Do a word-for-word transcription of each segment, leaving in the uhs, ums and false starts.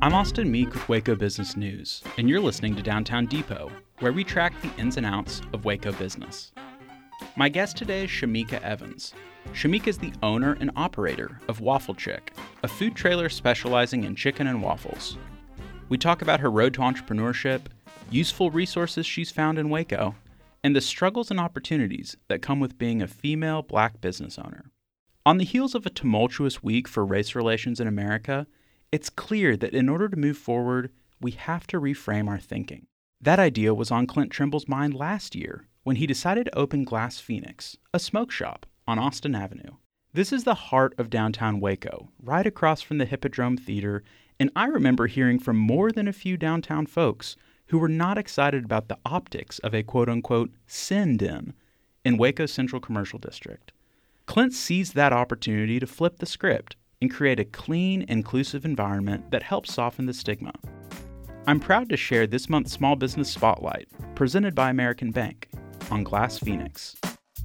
I'm Austin Meek with Waco Business News, and you're listening to Downtown Depot, where we track the ins and outs of Waco business. My guest today is Shamika Evans. Shamika is the owner and operator of Waffle Chick, a food trailer specializing in chicken and waffles. We talk about her road to entrepreneurship, useful resources she's found in Waco, and the struggles and opportunities that come with being a female black business owner. On the heels of a tumultuous week for race relations in America, it's clear that in order to move forward, we have to reframe our thinking. That idea was on Clint Trimble's mind last year when he decided to open Glass Phoenix, a smoke shop on Austin Avenue. This is the heart of downtown Waco, right across from the Hippodrome Theater, and I remember hearing from more than a few downtown folks who were not excited about the optics of a quote-unquote sin den in Waco's Central Commercial District. Clint seized that opportunity to flip the script and create a clean, inclusive environment that helps soften the stigma. I'm proud to share this month's Small Business Spotlight, presented by American Bank, on Glass Phoenix.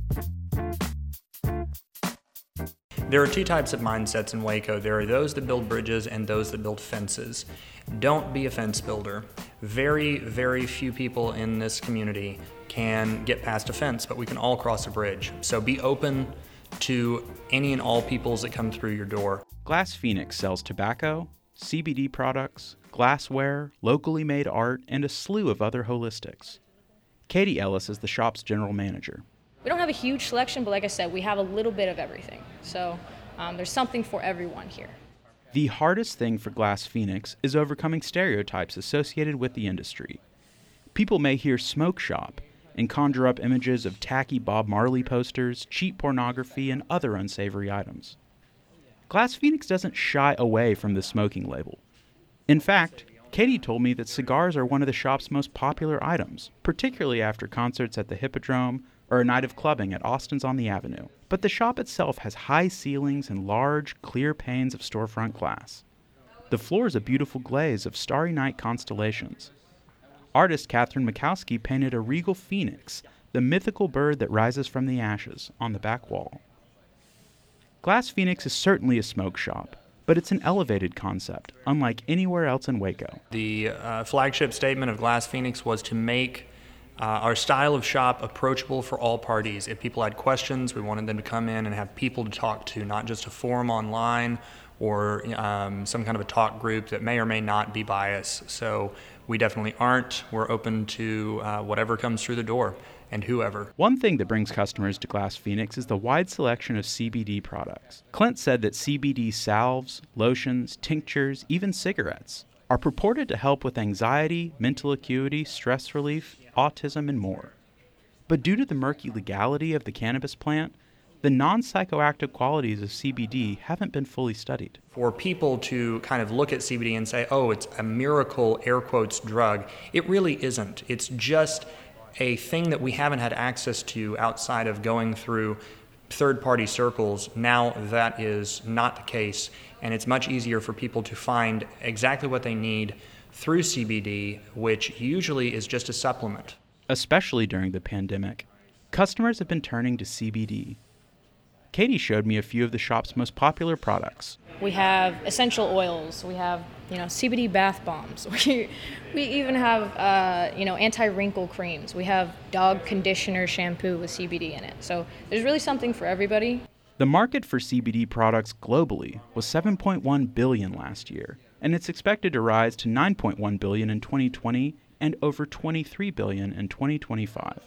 There are two types of mindsets in Waco. There are those that build bridges and those that build fences. Don't be a fence builder. Very, very few people in this community can get past a fence, but we can all cross a bridge. So be open to any and all peoples that come through your door. Glass Phoenix sells tobacco, C B D products, glassware, locally made art, and a slew of other holistics. Katie Ellis is the shop's general manager. We don't have a huge selection, but like I said, we have a little bit of everything. So um, there's something for everyone here. The hardest thing for Glass Phoenix is overcoming stereotypes associated with the industry. People may hear smoke shop and conjure up images of tacky Bob Marley posters, cheap pornography, and other unsavory items. Glass Phoenix doesn't shy away from the smoking label. In fact, Katie told me that cigars are one of the shop's most popular items, particularly after concerts at the Hippodrome or a night of clubbing at Austin's on the Avenue. But the shop itself has high ceilings and large, clear panes of storefront glass. The floor is a beautiful glaze of starry night constellations. Artist Catherine Mikowski painted a regal phoenix, the mythical bird that rises from the ashes, on the back wall. Glass Phoenix is certainly a smoke shop, but it's an elevated concept, unlike anywhere else in Waco. The uh, flagship statement of Glass Phoenix was to make uh, our style of shop approachable for all parties. If people had questions, we wanted them to come in and have people to talk to, not just a forum online or um, some kind of a talk group that may or may not be biased. So we definitely aren't. We're open to uh, whatever comes through the door and whoever. One thing that brings customers to Glass Phoenix is the wide selection of C B D products. Clint said that C B D salves, lotions, tinctures, even cigarettes are purported to help with anxiety, mental acuity, stress relief, autism, and more. But due to the murky legality of the cannabis plant, the non-psychoactive qualities of C B D haven't been fully studied. For people to kind of look at C B D and say, oh, it's a miracle, air quotes, drug, it really isn't. It's just a thing that we haven't had access to outside of going through third-party circles. Now that is not the case, and it's much easier for people to find exactly what they need through C B D, which usually is just a supplement. Especially during the pandemic, customers have been turning to C B D. Katie showed me a few of the shop's most popular products. We have essential oils. We have, you know, C B D bath bombs. We we even have, uh, you know, anti-wrinkle creams. We have dog conditioner shampoo with C B D in it. So there's really something for everybody. The market for C B D products globally was seven point one billion dollars last year, and it's expected to rise to nine point one billion dollars in twenty twenty and over twenty-three billion dollars in twenty twenty-five.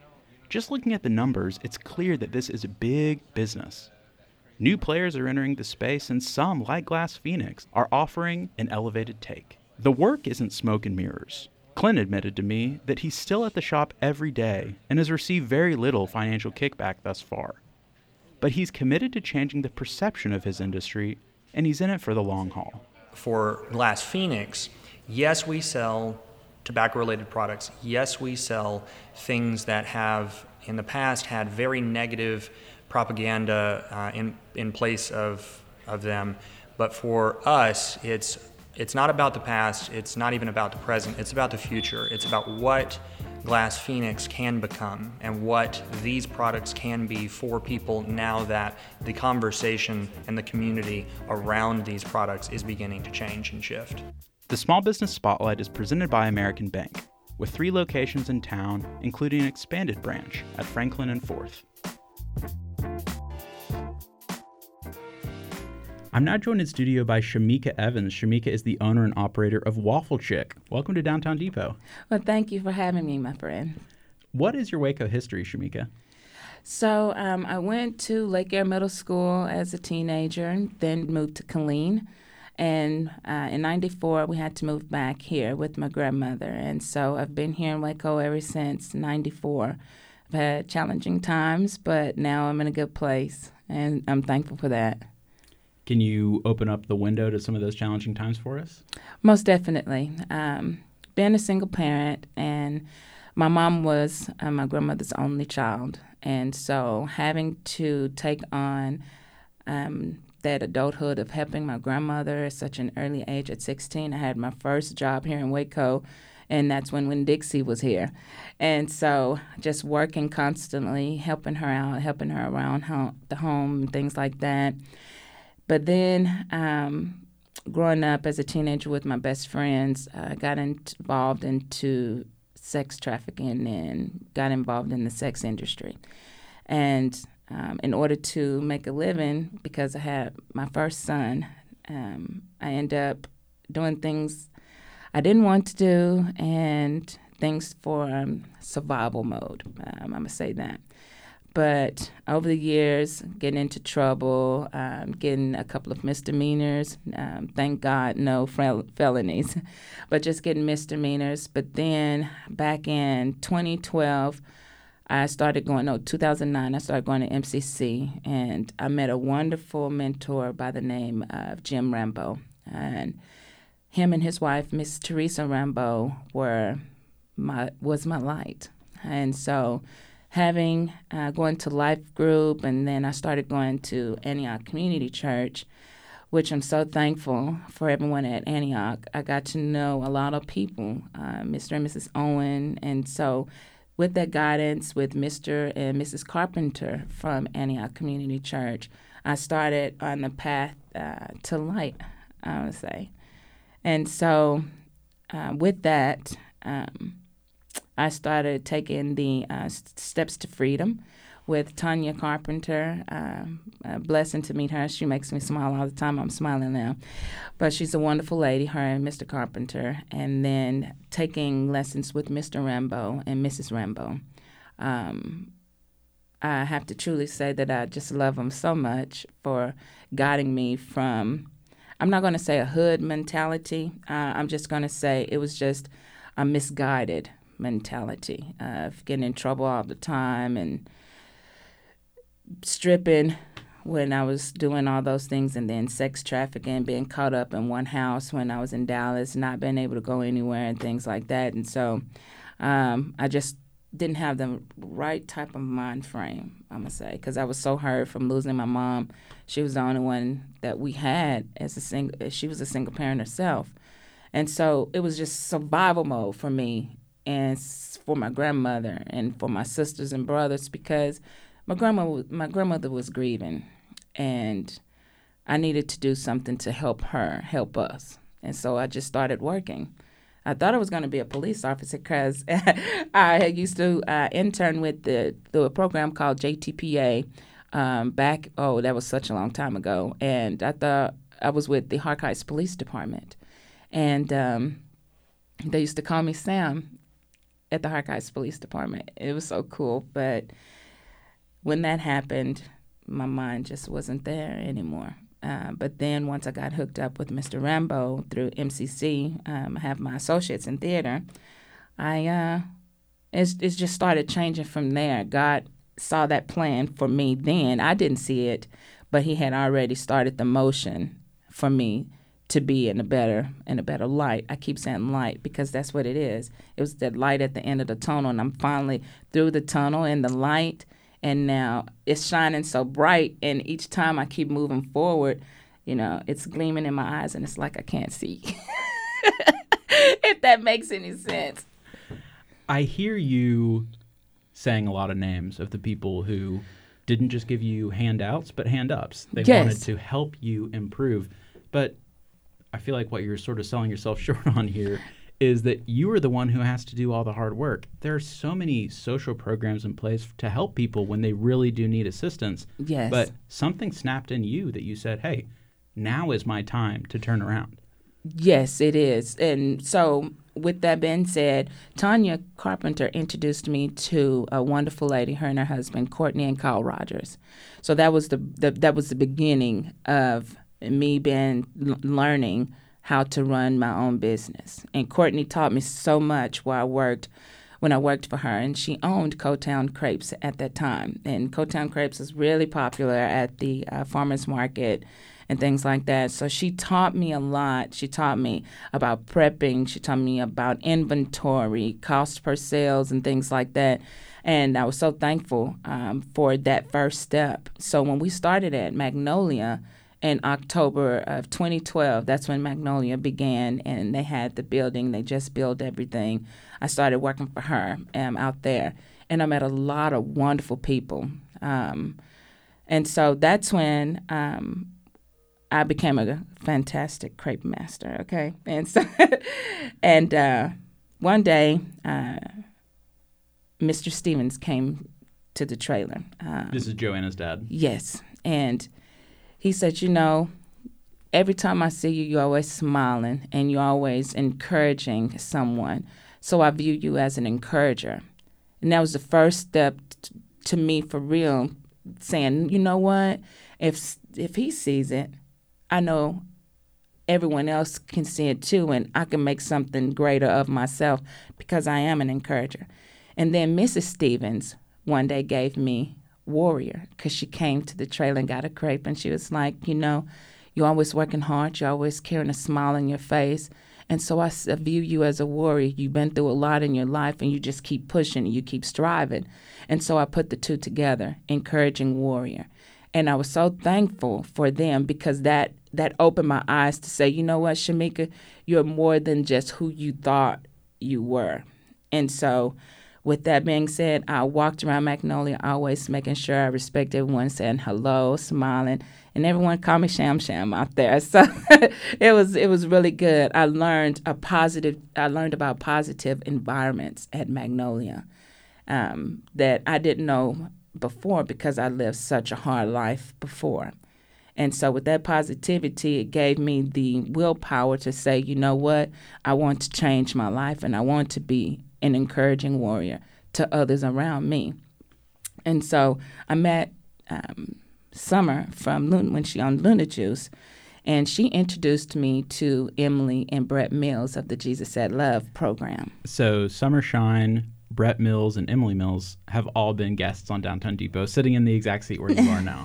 Just looking at the numbers, it's clear that this is a big business. New players are entering the space, and some, like Glass Phoenix, are offering an elevated take. The work isn't smoke and mirrors. Clint admitted to me that he's still at the shop every day and has received very little financial kickback thus far. But he's committed to changing the perception of his industry, and he's in it for the long haul. For Glass Phoenix, yes, we sell tobacco-related products. Yes, we sell things that have, in the past, had very negative propaganda uh, in in place of of them. But for us, it's it's not about the past. It's not even about the present. It's about the future. It's about what Glass Phoenix can become and what these products can be for people now that the conversation and the community around these products is beginning to change and shift. The Small Business Spotlight is presented by American Bank, with three locations in town, including an expanded branch at Franklin and Fourth. I'm now joined in studio by Shamika Evans. Shamika is the owner and operator of Waffle Chick. Welcome to Downtown Depot. Well, thank you for having me, my friend. What is your Waco history, Shamika? So um, I went to Lake Air Middle School as a teenager and then moved to Killeen. And uh, in ninety-four, we had to move back here with my grandmother. And so I've been here in Waco ever since ninety-four. I've had challenging times, but now I'm in a good place, and I'm thankful for that. Can you open up the window to some of those challenging times for us? Most definitely. Um, being a single parent, and my mom was uh, my grandmother's only child. And so having to take on um, that adulthood of helping my grandmother at such an early age, at sixteen, I had my first job here in Waco, and that's when Winn-Dixie was here. And so just working constantly, helping her out, helping her around home, the home, and things like that. But then um, growing up as a teenager with my best friends, I uh, got involved into sex trafficking and got involved in the sex industry. And um, in order to make a living, because I had my first son, um, I ended up doing things I didn't want to do and things for um, survival mode. Um, I'm going to say that. But over the years, getting into trouble, um, getting a couple of misdemeanors, um, thank God, no fel- felonies, but just getting misdemeanors. But then back in twenty twelve, I started going, no, two thousand nine, I started going to M C C, and I met a wonderful mentor by the name of Jim Rambo. And him and his wife, Miss Teresa Rambo, were my was my light. And so having uh, going to Life Group, and then I started going to Antioch Community Church, which I'm so thankful for everyone at Antioch. I got to know a lot of people, uh, Mister and Missus Owen, and so with that guidance with Mister and Missus Carpenter from Antioch Community Church, I started on the path uh, to light, I would say. And so uh, with that, um, I started taking the uh, Steps to Freedom with Tanya Carpenter. Um, a blessing to meet her. She makes me smile all the time. I'm smiling now. But she's a wonderful lady, her and Mister Carpenter. And then taking lessons with Mister Rambo and Missus Rambo. Um, I have to truly say that I just love them so much for guiding me from, I'm not going to say a hood mentality. Uh, I'm just going to say it was just a misguided mentality of getting in trouble all the time and stripping when I was doing all those things, and then sex trafficking, being caught up in one house when I was in Dallas, not being able to go anywhere and things like that. And so um, I just didn't have the right type of mind frame, I'm going to say, because I was so hurt from losing my mom. She was the only one that we had as a single, she was a single parent herself. And so it was just survival mode for me and for my grandmother and for my sisters and brothers, because my grandma, my grandmother was grieving, and I needed to do something to help her, help us. And so I just started working. I thought I was going to be a police officer because I used to uh, intern with the, the program called J T P A um, back, oh, that was such a long time ago. And I thought I was with the Hark Heights Police Department. And um, they used to call me Sam at the Hark Heights Police Department. It was so cool. But when that happened, my mind just wasn't there anymore. Uh, but then once I got hooked up with Mister Rambo through M C C, um, I have my associates in theater, I uh, it's, it's just started changing from there. God saw that plan for me then. I didn't see it, but he had already started the motion for me to be in a better in a better light. I keep saying light because that's what it is. It was that light at the end of the tunnel, and I'm finally through the tunnel in the light, and now it's shining so bright, and each time I keep moving forward, you know, it's gleaming in my eyes, and it's like I can't see. If that makes any sense. I hear you saying a lot of names of the people who didn't just give you handouts, but hand-ups. They yes. wanted to help you improve. But I feel like what you're sort of selling yourself short on here is that you are the one who has to do all the hard work. There are so many social programs in place to help people when they really do need assistance. Yes. But something snapped in you that you said, hey, now is my time to turn around. Yes, it is. And so with that being said, Tanya Carpenter introduced me to a wonderful lady, her and her husband, Courtney and Kyle Rogers. So that was the, the that was the beginning of me being learning how to run my own business. And Courtney taught me so much while I worked, when I worked for her. And she owned Co-Town Crepes at that time. And Co-Town Crepes was really popular at the uh, farmers market and things like that. So she taught me a lot. She taught me about prepping. She taught me about inventory, cost per sales, and things like that. And I was so thankful um, for that first step. So when we started at Magnolia, in October of twenty twelve, that's when Magnolia began, and they had the building. They just built everything. I started working for her um, out there, and I met a lot of wonderful people. Um, and so that's when um, I became a fantastic crepe master, okay? And so, and uh, one day, uh, Mister Stevens came to the trailer. Um, this is Joanna's dad. Yes, and he said, you know, every time I see you, you're always smiling and you're always encouraging someone. So I view you as an encourager. And that was the first step t- to me for real, saying, you know what, if if he sees it, I know everyone else can see it too, and I can make something greater of myself because I am an encourager. And then Missus Stevens one day gave me Warrior, because she came to the trailer and got a crepe, and she was like, you know, you're always working hard, you're always carrying a smile on your face, and so I view you as a warrior. You've been through a lot in your life, and you just keep pushing, you keep striving. And so I put the two together, encouraging warrior. And I was so thankful for them, because that that opened my eyes to say, you know what, Shamika, you're more than just who you thought you were. And so with that being said, I walked around Magnolia always making sure I respect everyone, saying hello, smiling, and everyone called me Sham Sham out there. So it was it was really good. I learned a positive. I learned about positive environments at Magnolia um, that I didn't know before, because I lived such a hard life before. And so with that positivity, it gave me the willpower to say, you know what, I want to change my life, and I want to be an encouraging warrior to others around me. And so I met um, Summer from Luna, when she owned Luna Juice, and she introduced me to Emily and Brett Mills of the Jesus at Love program. So Summer Shine, Brett Mills, and Emily Mills have all been guests on Downtown Depot, sitting in the exact seat where you are now.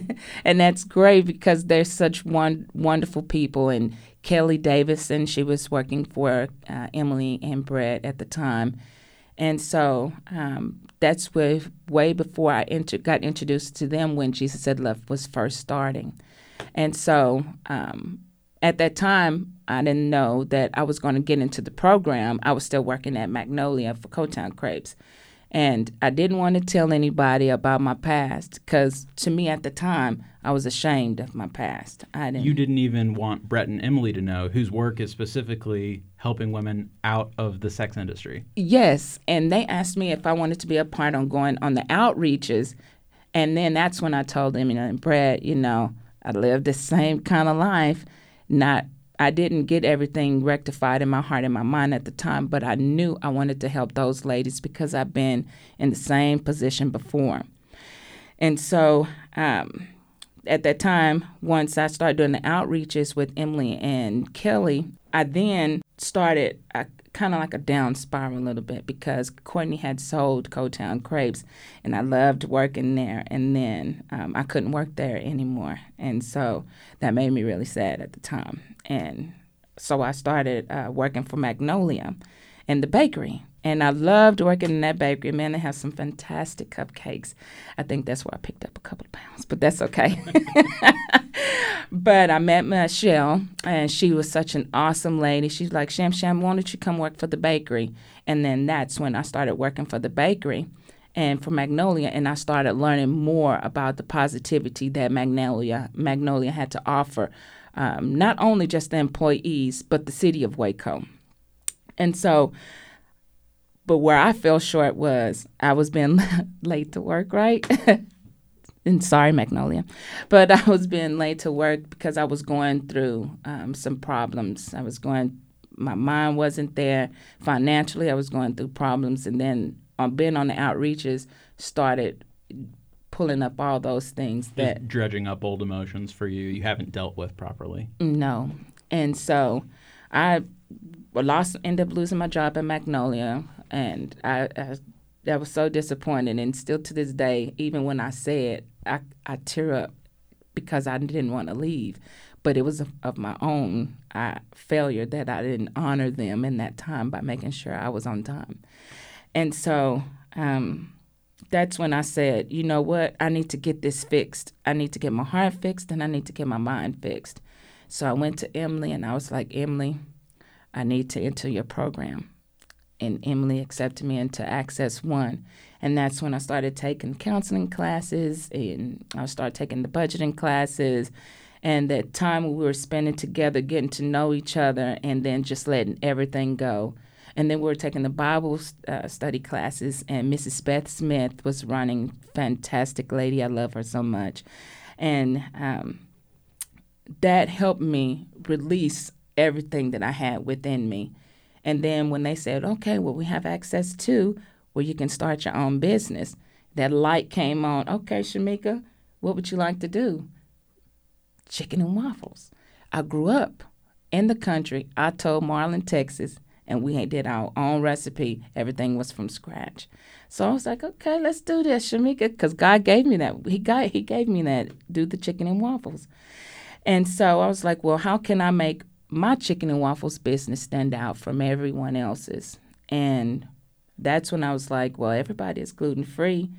And that's great, because they're such one, wonderful people. And Kelly Davison, she was working for uh, Emily and Brett at the time. And so um, that's where, way before I enter, got introduced to them, when Jesus at Love was first starting. And so um, at that time, I didn't know that I was going to get into the program. I was still working at Magnolia for Co-Town Crepes. And I didn't want to tell anybody about my past, because to me at the time, I was ashamed of my past. I didn't. You didn't even want Brett and Emily to know, whose work is specifically helping women out of the sex industry. Yes, and they asked me if I wanted to be a part on going on the outreaches, and then that's when I told them, you know, Brett, you know, I lived the same kind of life, not I didn't get everything rectified in my heart and my mind at the time, but I knew I wanted to help those ladies, because I've been in the same position before. And so um, at that time, once I started doing the outreaches with Emily and Kelly, I then started a, kind of like a down spiral a little bit, because Courtney had sold Co-Town Crepes, and I loved working there. And then um, I couldn't work there anymore. And so that made me really sad at the time. And so I started uh, working for Magnolia in the bakery. And I loved working in that bakery. Man, they have some fantastic cupcakes. I think that's where I picked up a couple of pounds, but that's okay. But I met Michelle, and she was such an awesome lady. She's like, Sham Sham, why don't you come work for the bakery? And then that's when I started working for the bakery. and for Magnolia, and I started learning more about the positivity that Magnolia Magnolia had to offer, um, not only just the employees, but the city of Waco. And so, but where I fell short was I was being late to work, right? And sorry, Magnolia, but I was being late to work because I was going through um, some problems. I was going, my mind wasn't there financially. I was going through problems, and then on being on the outreaches, started pulling up all those things that Just dredging up old emotions for you you haven't dealt with properly. No, and so I lost, ended up losing my job at Magnolia, and I. I That was so disappointing, and still to this day, even when I say it, I, I tear up because I didn't want to leave. But it was of, of my own uh, failure that I didn't honor them in that time by making sure I was on time. And so um, that's when I said, you know what, I need to get this fixed. I need to get my heart fixed, and I need to get my mind fixed. So I went to Emily, and I was like, Emily, I need to enter your program. And Emily accepted me into Access One. And that's when I started taking counseling classes, and I started taking the budgeting classes, and that time we were spending together, getting to know each other, and then just letting everything go. And then we were taking the Bible uh, study classes, and Missus Beth Smith was running. Fantastic lady. I love her so much. And um, that helped me release everything that I had within me. And then when they said, okay, well, we have Access to where you can start your own business, that light came on. Okay, Shamika, what would you like to do? Chicken and waffles. I grew up in the country. I told Marlin, Texas, and we did our own recipe. Everything was from scratch. So I was like, okay, let's do this, Shamika, because God gave me that. He got, he gave me that, do the chicken and waffles. And so I was like, well, how can I make my chicken and waffles business stand out from everyone else's? And that's when I was like, well, everybody is gluten-free,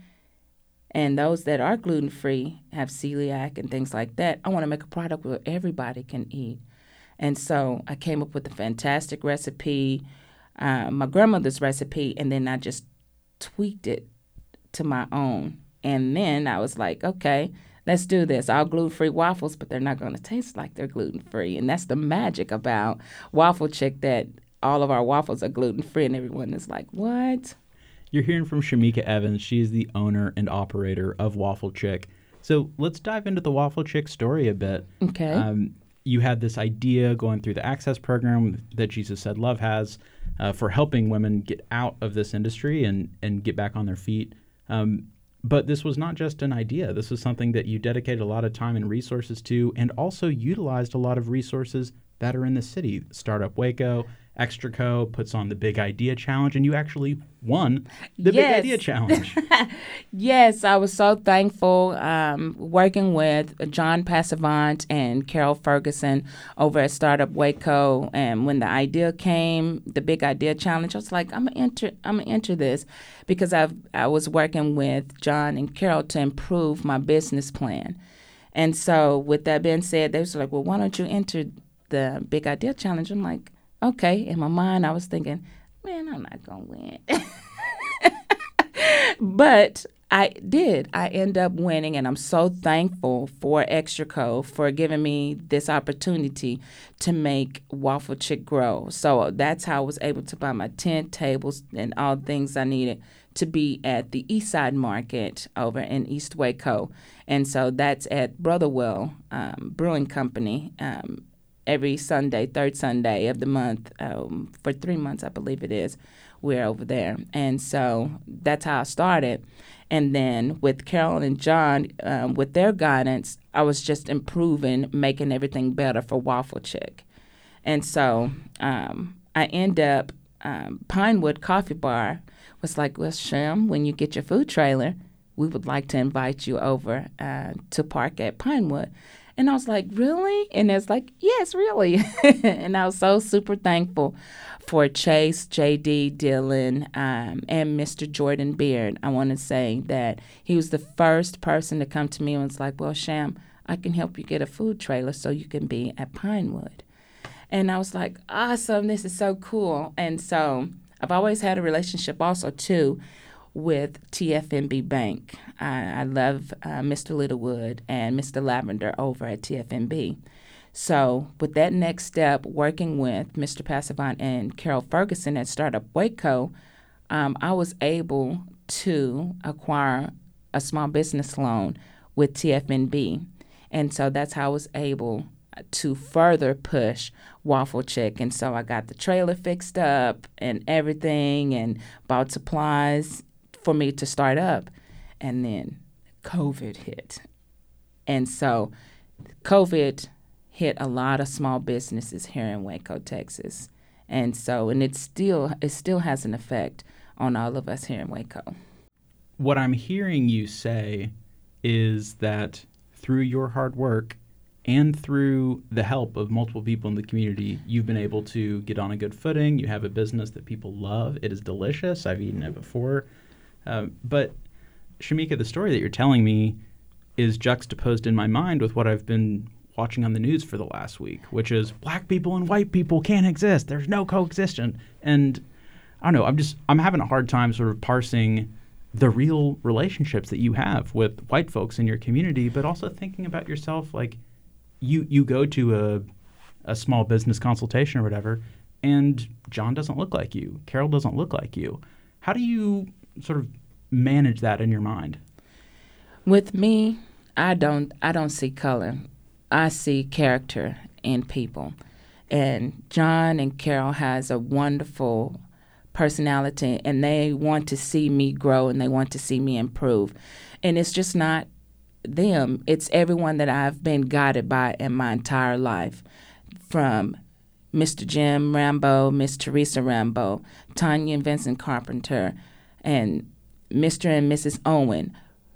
and those that are gluten-free have celiac and things like that. I want to make a product where everybody can eat. And so I came up with a fantastic recipe, uh, my grandmother's recipe, and then I just tweaked it to my own. And then I was like, okay, let's do this. All gluten-free waffles, but they're not going to taste like they're gluten-free. And that's the magic about Waffle Chick, that all of our waffles are gluten-free, and everyone is like, what? You're hearing from Shamika Evans. She's the owner and operator of Waffle Chick. So let's dive into the Waffle Chick story a bit. Okay. Um, you had this idea going through the Access program that Jesus Said Love has uh, for helping women get out of this industry and, and get back on their feet. Um, But this was not just an idea. This was something that you dedicated a lot of time and resources to, and also utilized a lot of resources that are in the city. Startup Waco, Extraco puts on the Big Idea Challenge, and you actually won the Yes. Big Idea Challenge. Yes, I was so thankful um, working with John Passavant and Carol Ferguson over at Startup Waco. And when the idea came, the Big Idea Challenge, I was like, I'm gonna enter, I'm gonna enter this because I I was working with John and Carol to improve my business plan. And so, with that being said, they was like, well, why don't you enter the Big Idea Challenge? I'm like, okay. In my mind, I was thinking, man, I'm not gonna win. But I did. I end up winning, and I'm so thankful for Extraco for giving me this opportunity to make Waffle Chick grow. So that's how I was able to buy my tent, tables, and all the things I needed to be at the East Side Market over in East Waco. And so that's at Brotherwell um, Brewing Company um, every Sunday, third Sunday of the month, um, for three months, I believe it is. We're over there. And so that's how I started. And then with Carol and John, um, with their guidance, I was just improving, making everything better for Waffle Chick. And so um, I end up, um, Pinewood Coffee Bar was like, well, Sham, when you get your food trailer, we would like to invite you over uh, to park at Pinewood. And I was like, really? And it's like, yes, really. And I was so super thankful for Chase, J D, Dylan, um, and Mister Jordan Beard. I want to say that he was the first person to come to me and was like, well, Sham, I can help you get a food trailer so you can be at Pinewood. And I was like, awesome, this is so cool. And so I've always had a relationship also, too, with T F N B Bank. I, I love uh, Mister Littlewood and Mister Lavender over at T F N B. So with that next step, working with Mister Passavant and Carol Ferguson at Startup Waco, um, I was able to acquire a small business loan with T F N B. And so that's how I was able to further push Waffle Chick. And so I got the trailer fixed up and everything and bought supplies for me to start up. And then COVID hit. And so COVID hit a lot of small businesses here in Waco, Texas. And so, and it still, it still has an effect on all of us here in Waco. What I'm hearing you say is that through your hard work and through the help of multiple people in the community, you've been able to get on a good footing. You have a business that people love. It is delicious. I've eaten it before. Um, but Shamika, the story that you're telling me is juxtaposed in my mind with what I've been watching on the news for the last week, which is black people and white people can't exist. There's no coexistence. And I don't know, I'm just, I'm having a hard time sort of parsing the real relationships that you have with white folks in your community, but also thinking about yourself, like you, you go to a, a small business consultation or whatever, and John doesn't look like you. Carol doesn't look like you. How do you sort of manage that in your mind? With me, I don't, I don't see color. I see character in people. And John and Carol has a wonderful personality, and they want to see me grow and they want to see me improve. And it's just not them. It's everyone that I've been guided by in my entire life, from Mister Jim Rambo, Miss Teresa Rambo, Tanya and Vincent Carpenter, and Mister and Missus Owen.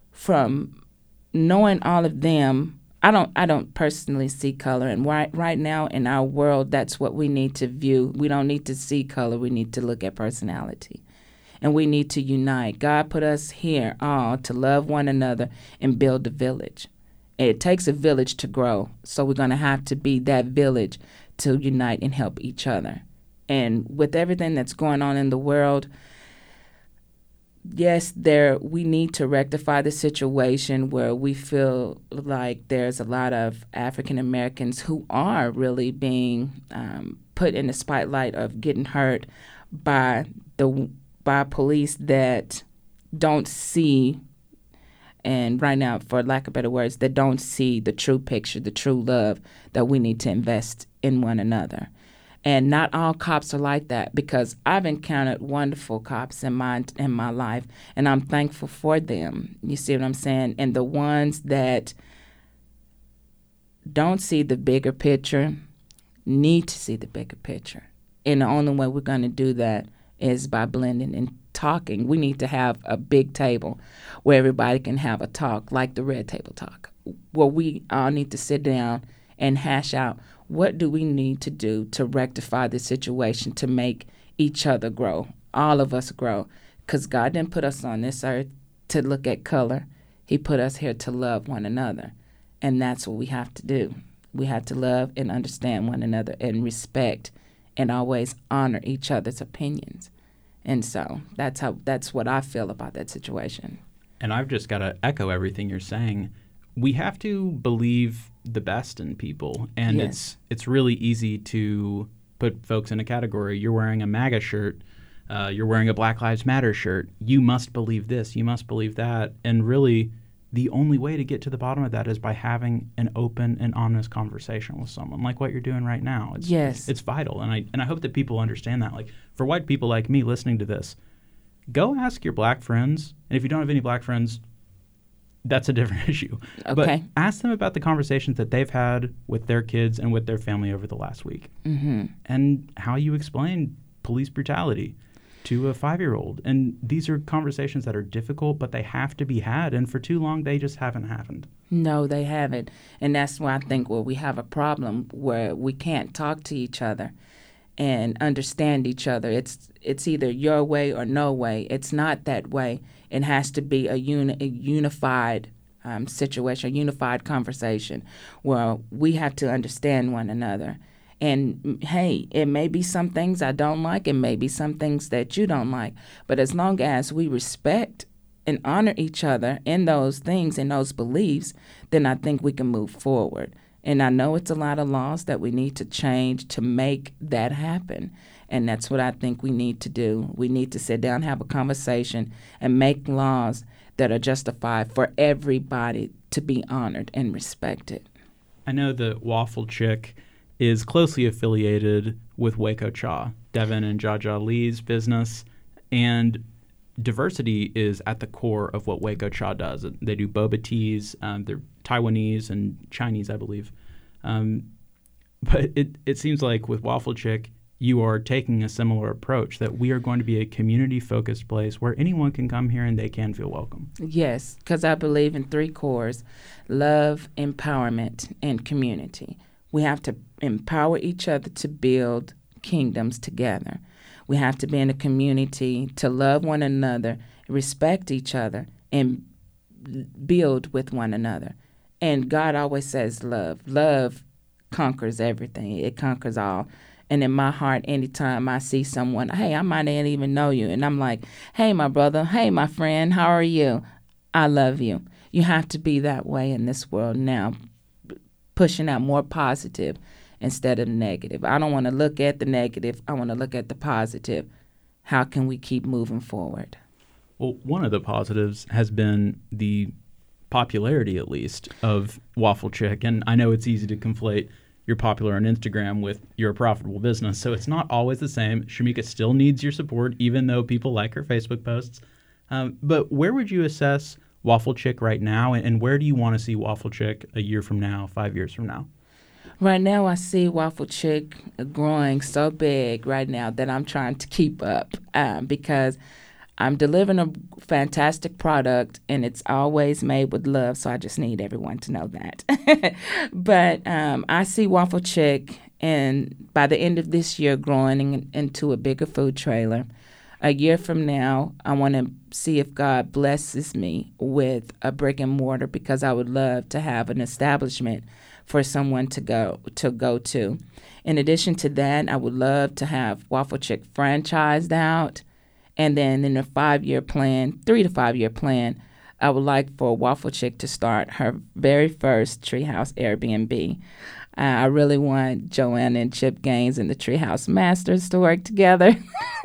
From knowing all of them, I don't I don't personally see color, and right right now in our world, that's what we need to view. We don't need to see color. We need to look at personality, and we need to unite. God put us here all to love one another and build a village. It takes a village to grow, so we're going to have to be that village to unite and help each other. And with everything that's going on in the world, yes, there we need to rectify the situation where we feel like there's a lot of African Americans who are really being um, put in the spotlight of getting hurt by the by police that don't see, and right now, for lack of better words, that don't see the true picture, the true love that we need to invest in one another. And not all cops are like that, because I've encountered wonderful cops in my in my life, and I'm thankful for them. You see what I'm saying? And the ones that don't see the bigger picture need to see the bigger picture. And the only way we're going to do that is by blending and talking. We need to have a big table where everybody can have a talk, like the Red Table Talk, where we all need to sit down and hash out what do we need to do to rectify the situation, to make each other grow, all of us grow. Because God didn't put us on this earth to look at color. He put us here to love one another. And that's what we have to do. We have to love and understand one another and respect and always honor each other's opinions. And so that's how that's what I feel about that situation. And I've just got to echo everything you're saying. We have to believe the best in people, and yes. it's it's really easy to put folks in a category. You're wearing a MAGA shirt, uh, you're wearing a Black Lives Matter shirt. You must believe this, you must believe that, and really, the only way to get to the bottom of that is by having an open and honest conversation with someone, like what you're doing right now. It's, yes, it's, it's vital, and I and I hope that people understand that. Like for white people like me listening to this, go ask your black friends, and if you don't have any black friends, that's a different issue. Okay. But ask them about the conversations that they've had with their kids and with their family over the last week, mm-hmm. and how you explain police brutality to a five-year-old. And these are conversations that are difficult, but they have to be had. And for too long, they just haven't happened. No, they haven't. And that's why I think well, we have a problem where we can't talk to each other and understand each other. It's it's either your way or no way. It's not that way. It has to be a, uni- a unified um, situation, a unified conversation where we have to understand one another And hey, it may be some things I don't like, it may be some things that you don't like. But as long as we respect and honor each other in those things, in those beliefs, then I think we can move forward. And I know it's a lot of laws that we need to change to make that happen. And that's what I think we need to do. We need to sit down, have a conversation, and make laws that are justified for everybody to be honored and respected. I know that Waffle Chick is closely affiliated with Waco Cha, Devin and Jaja Lee's business, and diversity is at the core of what Waco Cha does. They do boba teas. Um, they're Taiwanese and Chinese, I believe. Um, but it, it seems like with Waffle Chick, you are taking a similar approach, that we are going to be a community-focused place where anyone can come here and they can feel welcome. Yes, because I believe in three cores: love, empowerment, and community. We have to empower each other to build kingdoms together. We have to be in a community to love one another, respect each other, and build with one another. And God always says love. Love conquers everything. It conquers all. And in my heart, anytime I see someone, hey, I might not even know you, and I'm like, hey, my brother, hey, my friend, how are you? I love you. You have to be that way in this world now, pushing out more positive instead of negative. I don't want to look at the negative. I want to look at the positive. How can we keep moving forward? Well, one of the positives has been the popularity, at least, of Waffle Chick. And I know it's easy to conflate you're popular on Instagram with you're a profitable business. So it's not always the same. Shamika still needs your support, even though people like her Facebook posts. Um, but where would you assess Waffle Chick right now, and, and where do you want to see Waffle Chick a year from now, five years from now? Right now, I see Waffle Chick growing so big right now that I'm trying to keep up um, because I'm delivering a fantastic product, and it's always made with love, so I just need everyone to know that. But um, I see Waffle Chick, and by the end of this year, growing in, into a bigger food trailer. A year from now, I want to see if God blesses me with a brick and mortar, because I would love to have an establishment for someone to go to go to. In addition to that, I would love to have Waffle Chick franchised out. And then in a five-year plan, three to five-year plan, I would like for Waffle Chick to start her very first Treehouse Airbnb. Uh, I really want Joanna and Chip Gaines and the Treehouse Masters to work together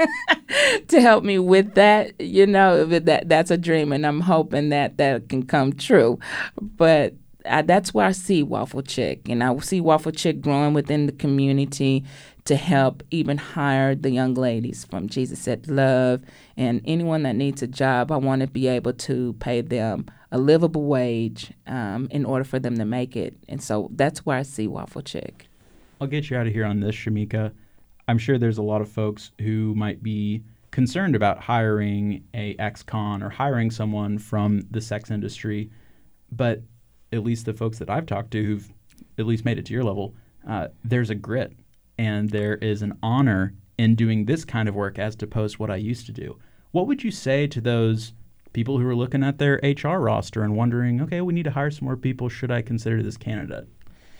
to help me with that. You know, that that's a dream, and I'm hoping that that can come true. But I, that's where I see Waffle Chick, and I see Waffle Chick growing within the community to help even hire the young ladies from Jesus at Love, and anyone that needs a job. I want to be able to pay them a livable wage um, in order for them to make it. And so that's where I see Waffle Chick. I'll get you out of here on this, Shamika. I'm sure there's a lot of folks who might be concerned about hiring a ex-con or hiring someone from the sex industry, but at least the folks that I've talked to who've at least made it to your level, uh, there's a grit and there is an honor in doing this kind of work as opposed to what I used to do. What would you say to those people who are looking at their H R roster and wondering, okay, we need to hire some more people. Should I consider this candidate?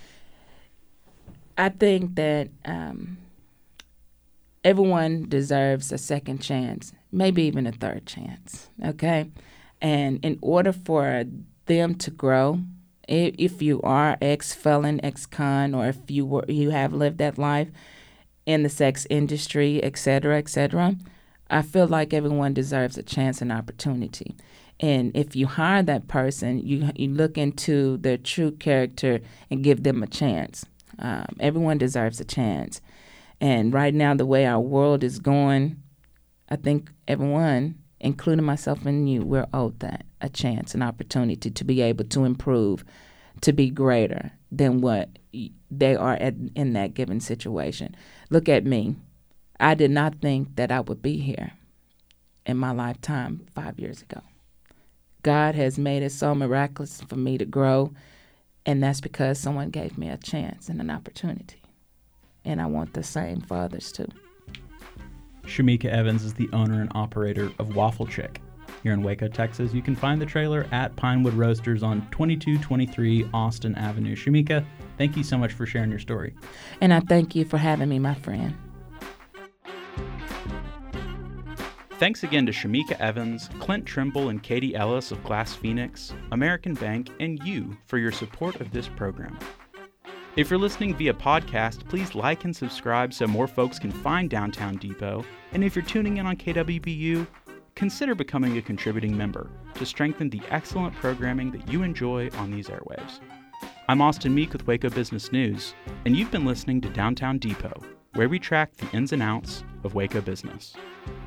I think that um, everyone deserves a second chance, maybe even a third chance, okay? And in order for them to grow, if you are ex-felon, ex-con, or if you were, you have lived that life in the sex industry, et cetera, et cetera, I feel like everyone deserves a chance and opportunity. And if you hire that person, you you look into their true character and give them a chance. Um, everyone deserves a chance. And right now, the way our world is going, I think everyone, including myself and you, we're owed that, a chance, an opportunity to be able to improve, to be greater than what they are at, in that given situation. Look at me. I did not think that I would be here in my lifetime five years ago. God has made it so miraculous for me to grow, and that's because someone gave me a chance and an opportunity. And I want the same for others too. Shamika Evans is the owner and operator of Waffle Chick. Here in Waco, Texas, you can find the trailer at Pinewood Roasters on twenty-two twenty-three Austin Avenue. Shamika, Thank you so much for sharing your story. And I thank you for having me, my friend. Thanks again to Shamika Evans, Clint Trimble, and Katie Ellis of Glass Phoenix, American Bank, and you for your support of this program. If you're listening via podcast, please like and subscribe so more folks can find Downtown Depot. And if you're tuning in on K W B U, consider becoming a contributing member to strengthen the excellent programming that you enjoy on these airwaves. I'm Austin Meek with Waco Business News, and you've been listening to Downtown Depot, where we track the ins and outs of Waco business.